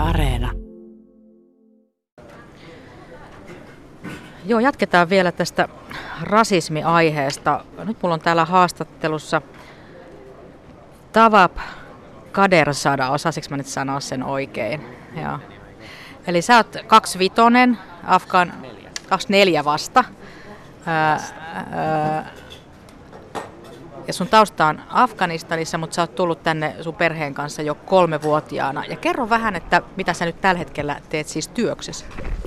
Areena. Joo, jatketaan vielä tästä rasismiaiheesta. Nyt mulla on täällä haastattelussa Tawab Kaderzada, osasinko mä nyt sanoa sen oikein? Joo. Eli sä oot 25, 24 vasta. Ja sun tausta on Afganistanissa, mutta sä oot tullut tänne sun perheen kanssa jo 3-vuotiaana. Ja kerro vähän, että mitä sä nyt tällä hetkellä teet siis työksessä?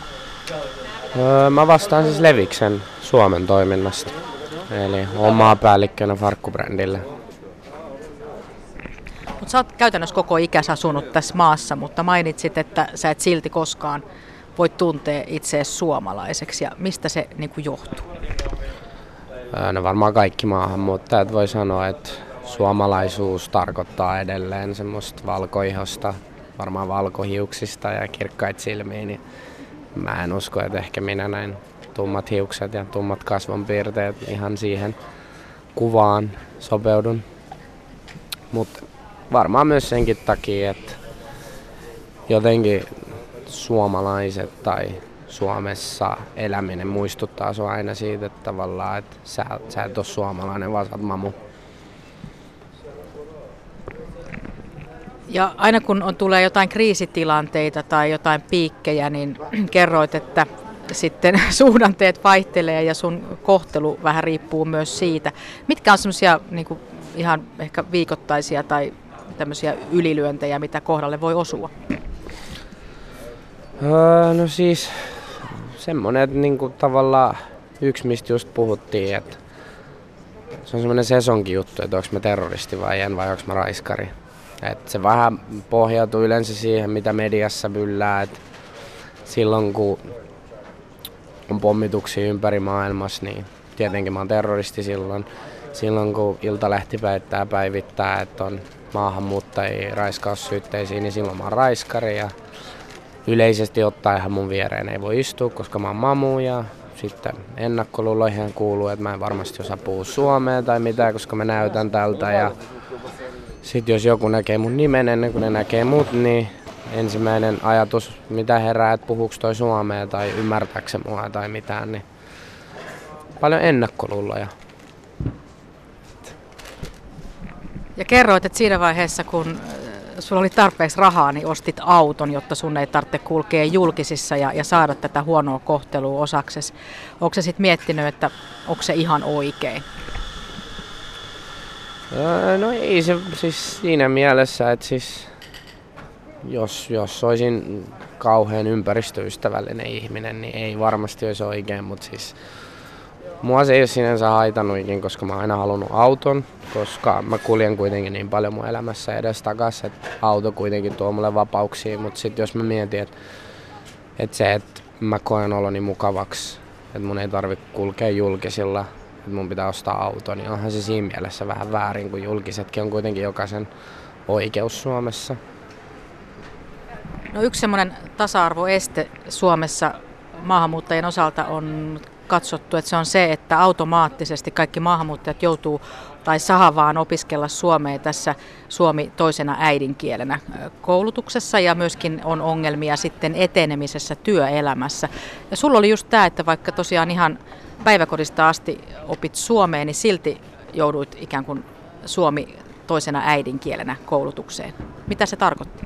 Mä vastaan siis Leviksen Suomen toiminnasta, eli omaa päällikkönä farkkubrändille. Mutta sä oot käytännössä koko ikäsi asunut tässä maassa, mutta mainitsit, että sä et silti koskaan voi tuntea itseäsi suomalaiseksi. Ja mistä se niin kuin johtuu? No varmaan kaikki maahanmuuttajat voi sanoa, että suomalaisuus tarkoittaa edelleen semmoista valkoihosta, varmaan valkohiuksista ja kirkkaita silmiä. Niin mä en usko, että ehkä minä näin tummat hiukset ja tummat kasvonpiirteet ihan siihen kuvaan sopeudun. Mutta varmaan myös senkin takia, että jotenkin suomalaiset tai Suomessa eläminen muistuttaa sua aina siitä, että tavallaan, että sä et ole suomalainen, vaan sä oot mamu. Ja aina kun tulee jotain kriisitilanteita tai jotain piikkejä, niin kerroit, että sitten suhdanteet vaihtelee ja sun kohtelu vähän riippuu myös siitä. Mitkä on semmoisia niin kuin ihan ehkä viikoittaisia tai tämmöisiä ylilyöntejä, mitä kohdalle voi osua? No siis semmoinen, että niinku tavallaan yksi mistä just puhuttiin, että se on semmoinen sesonkin juttu, että onko mä terroristi vai en vai onko mä raiskari. Et se vähän pohjautuu yleensä siihen, mitä mediassa byllää, että silloin kun on pommituksia ympäri maailmassa, niin tietenkin mä oon terroristi silloin. Silloin kun Iltalehti päivittää, että on maahanmuuttajia raiskaussyytteisiä, niin silloin mä oon raiskari. Ja yleisesti ottaen ihan mun viereen ei voi istua, koska mä oon mamu. Ja sitten ennakkoluuloihin kuuluu, että mä en varmasti osaa puhua suomea tai mitään, koska mä näytän tältä. Ja sitten jos joku näkee mun nimen ennen kuin ne näkee mut, niin ensimmäinen ajatus, mitä herää, että puhuuks toi suomea tai ymmärtääkö se mua tai mitään, niin paljon ennakkoluuloja. Ja kerroit, että siinä vaiheessa, kun sulla oli tarpeeksi rahaa, niin ostit auton, jotta sun ei tarvitse kulkea julkisissa ja saada tätä huonoa kohtelua osaksesi. Onko sä sitten miettinyt, että onko se ihan oikein? No ei se siis siinä mielessä, että siis jos olisin kauhean ympäristöystävällinen ihminen, niin ei varmasti olisi oikein, mutta siis mua se ei ole sinänsä haitannut ikin, koska mä oon aina halunnut auton, koska mä kuljen kuitenkin niin paljon mun elämässä edestakas, että auto kuitenkin tuo mulle vapauksia, mutta sitten jos mä mietin, että mä koen oloni mukavaksi, että mun ei tarvitse kulkea julkisilla, että mun pitää ostaa auto, niin onhan se siinä mielessä vähän väärin, kun julkisetkin on kuitenkin jokaisen oikeus Suomessa. No yksi semmoinen tasa-arvoeste Suomessa maahanmuuttajien osalta on katsottu, että se on se, että automaattisesti kaikki maahanmuuttajat joutuu tai saa vaan opiskella suomea tässä suomi toisena äidinkielenä koulutuksessa ja myöskin on ongelmia sitten etenemisessä työelämässä. Ja sulla oli just tämä, että vaikka tosiaan ihan päiväkodista asti opit suomea, niin silti jouduit ikään kuin suomi toisena äidinkielenä koulutukseen. Mitä se tarkoitti?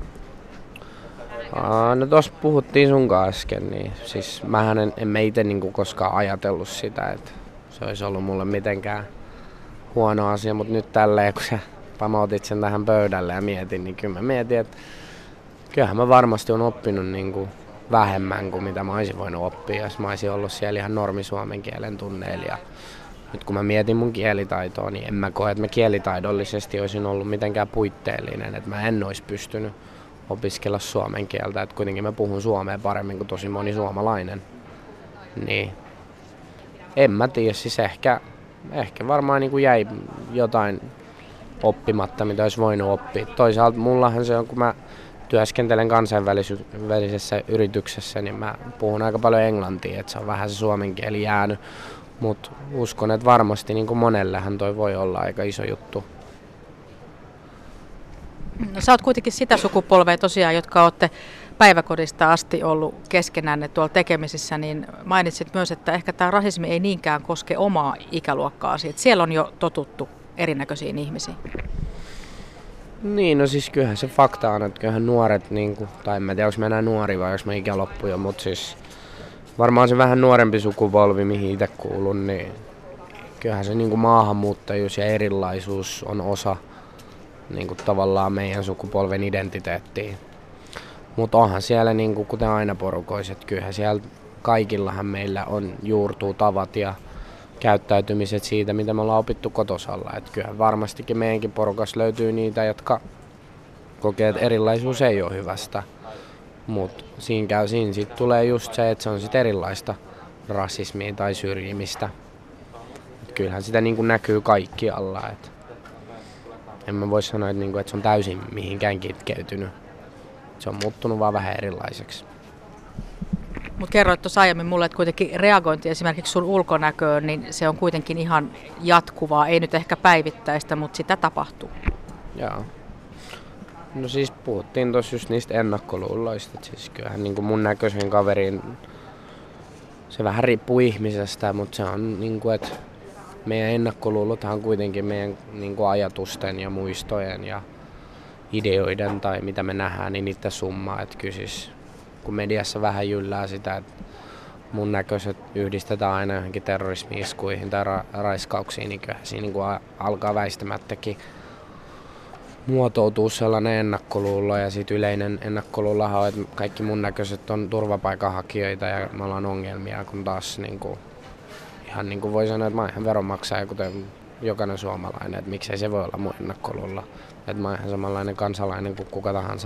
No tuossa puhuttiin sunkaan äsken, niin siis mähän en mä ite niinku koskaan ajatellut sitä, että se olisi ollut mulle mitenkään huono asia, mutta nyt tälleen kun sä pamautit sen tähän pöydälle ja mietin, niin kyllä mä mietin, että kyllähän mä varmasti on oppinut niinku vähemmän kuin mitä mä olisin voinut oppia, jos mä olisin ollut siellä ihan normisuomen kielen tunneilla. Ja nyt kun mä mietin mun kielitaitoa, niin en mä koe, että mä kielitaidollisesti olisin ollut mitenkään puitteellinen, että mä en olisi pystynyt opiskella suomen kieltä, että kuitenkin mä puhun suomea paremmin kuin tosi moni suomalainen. Niin en mä tiedä, siis ehkä varmaan niin kuin jäi jotain oppimatta, mitä olisi voinut oppia. Toisaalta mullahan se on, kun mä työskentelen kansainvälisessä yrityksessä, niin mä puhun aika paljon englantia, että se on vähän se suomen kieli jäänyt. Mutta uskon, että varmasti niin kuin monellehan toi voi olla aika iso juttu. No, sä oot kuitenkin sitä sukupolvea tosiaan, jotka olette päiväkodista asti ollut keskenään tuolla tekemisissä, niin mainitsit myös, että ehkä tämä rasismi ei niinkään koske omaa ikäluokkaasi, että siellä on jo totuttu erinäköisiin ihmisiin. Niin, no siis kyllähän se fakta on, että kyllähän nuoret, tai en mä tiedä, onko mä enää nuori vai onko mä ikäloppuja, mutta siis varmaan se vähän nuorempi sukupolvi, mihin itse kuulun, niin kyllähän se maahanmuuttajuus ja erilaisuus on osa tavallaan meidän sukupolven identiteettiä. Mutta onhan siellä, kuten aina porukoiset, kyllähän siellä kaikillahan meillä juurtuu tavat ja käyttäytymiset siitä, mitä me ollaan opittu kotosalla. Et kyllähän varmastikin meidänkin porukassa löytyy niitä, jotka kokee, että erilaisuus ei ole hyvästä. Mutta siinä sit tulee just se, että se on sit erilaista rasismia tai syrjimistä. Et kyllähän sitä näkyy kaikkialla. En mä voi sanoa, että se on täysin mihinkään kitkeytynyt. Se on muuttunut vaan vähän erilaiseksi. Mutta kerroit tuossa aiemmin mulle, että kuitenkin reagointi esimerkiksi sun ulkonäköön, niin se on kuitenkin ihan jatkuvaa, ei nyt ehkä päivittäistä, mutta sitä tapahtuu. Joo. No siis puhuttiin tuossa just niistä ennakkoluuloista, että siis kyllähän mun näköisen kaveriin, se vähän riippuu ihmisestä, mutta se on että meidän ennakkoluulothan on kuitenkin meidän ajatusten ja muistojen ja ideoiden tai mitä me nähdään, niin niitä summaa, että kyllä siis kun mediassa vähän jyllää sitä, että mun näköiset yhdistetään aina johonkin terrorismi-iskuihin tai raiskauksiin, niin kyllä siinä alkaa väistämättäkin muotoutuu sellainen ennakkoluulo ja sitten yleinen ennakkoluulohan on, että kaikki mun näköiset on turvapaikanhakijoita ja me ollaan ongelmia, kun taas ihan voi sanoa, että mä oon ihan veronmaksaja, kuten jokainen suomalainen, että miksei se voi olla mun ennakkoluulla, että mä oon ihan samanlainen kansalainen kuin kuka tahansa.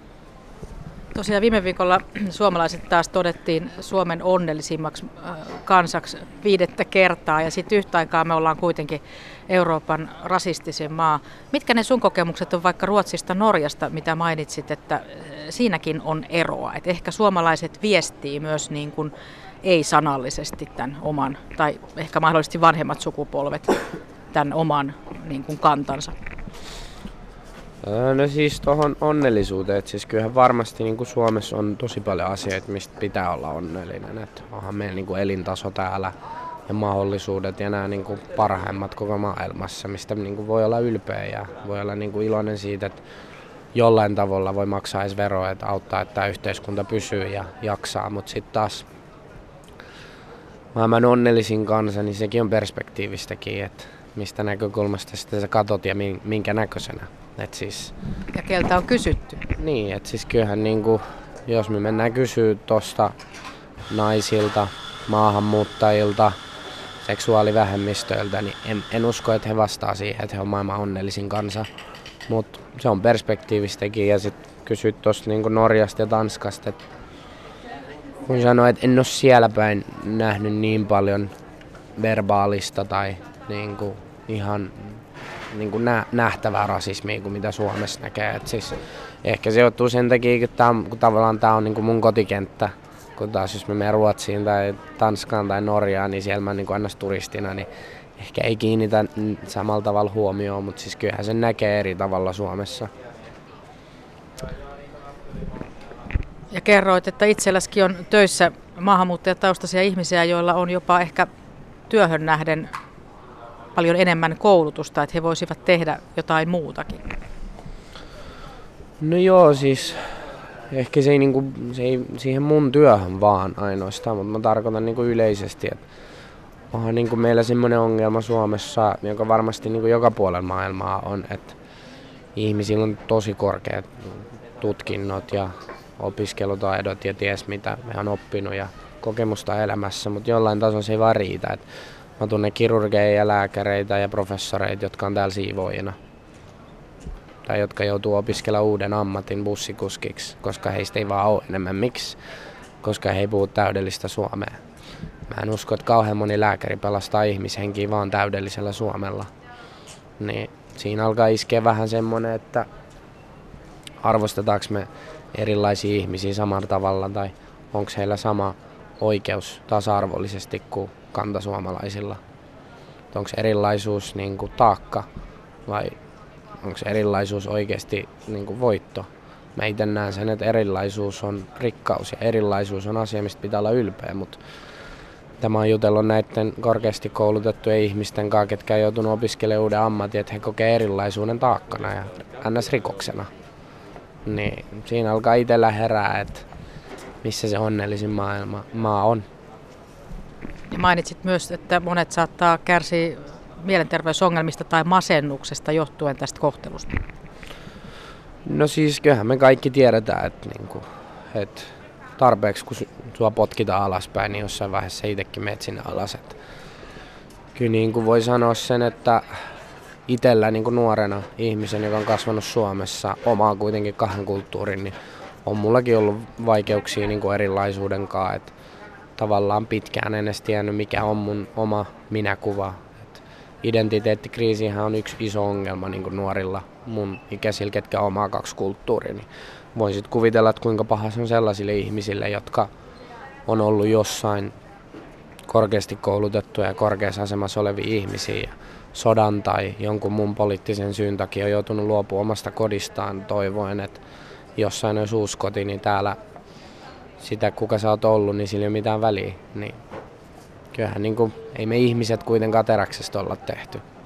Tosiaan viime viikolla suomalaiset taas todettiin Suomen onnellisimmaksi kansaksi 5. kertaa ja sitten yhtä aikaa me ollaan kuitenkin Euroopan rasistisin maa. Mitkä ne sun kokemukset on vaikka Ruotsista, Norjasta, mitä mainitsit, että siinäkin on eroa? Et ehkä suomalaiset viestii myös ei-sanallisesti tämän oman, tai ehkä mahdollisesti vanhemmat sukupolvet tämän oman kantansa. No siis tuohon onnellisuuteen, että siis kyllähän varmasti Suomessa on tosi paljon asioita, mistä pitää olla onnellinen. Että onhan meillä elintaso täällä ja mahdollisuudet ja nämä parhaimmat koko maailmassa, mistä voi olla ylpeä ja voi olla iloinen siitä, että jollain tavalla voi maksaa edes veroa, että auttaa, että tämä yhteiskunta pysyy ja jaksaa. Mutta sitten taas maailman onnellisin kansa, niin sekin on perspektiivistäkin, että mistä näkökulmasta sitten sä katot ja minkä näköisenä. Et siis, ja keltä on kysytty. Niin, että siis kyllähän jos me mennään kysyä tuosta naisilta, maahanmuuttajilta, seksuaalivähemmistöiltä, niin en usko, että he vastaa siihen, että he on maailman onnellisin kansa. Mutta se on perspektiivistäkin ja sitten kysyt tuosta Norjasta ja Tanskasta, että kun sanoin, että en ole siellä päin nähnyt niin paljon verbaalista tai ihan nähtävää rasismia kuin mitä Suomessa näkee. Et siis ehkä se johtuu sen takia, kun tavallaan tämä on mun kotikenttä, kun taas jos mä menen Ruotsiin tai Tanskaan tai Norjaan, niin siellä mä aina turistina, niin ehkä ei kiinnitä samalla tavalla huomioon, mutta siis kyllähän sen näkee eri tavalla Suomessa. Ja kerroit, että itselläskin on töissä maahanmuuttajataustaisia ihmisiä, joilla on jopa ehkä työhön nähden paljon enemmän koulutusta, että he voisivat tehdä jotain muutakin. No joo, siis ehkä se ei siihen mun työhön vaan ainoastaan, mutta mä tarkoitan yleisesti, että onhan meillä semmoinen ongelma Suomessa, joka varmasti joka puolella maailmaa on, että ihmisillä on tosi korkeat tutkinnot ja opiskelutaidot ja ties mitä he on oppinut ja kokemusta elämässä, mutta jollain tasolla se ei vaan riitä. Et mä tunnen kirurgeja ja lääkäreitä ja professoreita, jotka on täällä siivoojina. Tai jotka joutuu opiskelemaan uuden ammatin bussikuskiksi, koska heistä ei vaan ole enemmän. Miksi? Koska he ei puhu täydellistä suomea. Mä en usko, että kauhean moni lääkäri pelastaa ihmishenkiä vaan täydellisellä suomella. Niin siinä alkaa iskeä vähän semmoinen, että arvostetaanko me erilaisia ihmisiä samalla tavalla tai onko heillä sama oikeus tasa-arvollisesti kuin kantasuomalaisilla. Onko erilaisuus taakka vai onko se erilaisuus oikeasti niin kuin voitto. Mä itse näen sen, että erilaisuus on rikkaus ja erilaisuus on asia, mistä pitää olla ylpeä, mutta tämä on jutellut näiden korkeasti koulutettujen ihmisten kanssa, ketkä on joutunut opiskelemaan uuden ammatin, että he kokee erilaisuuden taakkana ja ns-rikoksena. Niin siinä alkaa itsellä herää, että missä se onnellisin maa on. Ja mainitsit myös, että monet saattaa kärsiä mielenterveysongelmista tai masennuksesta johtuen tästä kohtelusta. No siis kyllähän me kaikki tiedetään, että tarpeeksi kun sua potkitaan alaspäin, niin jossain vaiheessa itsekin menet sinne alas. Että kyllä niin kuin voi sanoa sen, että itsellä niin kuin nuorena ihmisen, joka on kasvanut Suomessa, omaa kuitenkin kahden kulttuurin, niin on mullakin ollut vaikeuksia niin kuin erilaisuuden kanssa. Että tavallaan pitkään en edes tiennyt, mikä on mun oma minäkuva. Että identiteettikriisihän on yksi iso ongelma niin kuin nuorilla mun ikäisillä, ketkä omaa kaksi kulttuuria. Niin voisit kuvitella, että kuinka paha se on sellaisille ihmisille, jotka on ollut jossain korkeasti koulutettuja ja korkeassa asemassa olevia ihmisiä. Ja sodan tai jonkun muun poliittisen syyn takia on joutunut luopumaan omasta kodistaan toivoen, että jossain olisi uusi koti, niin täällä sitä kuka sä oot ollut, niin sillä ei ole mitään väliä. Niin kyllähän niin kuin, ei me ihmiset kuitenkaan teräksestä olla tehty.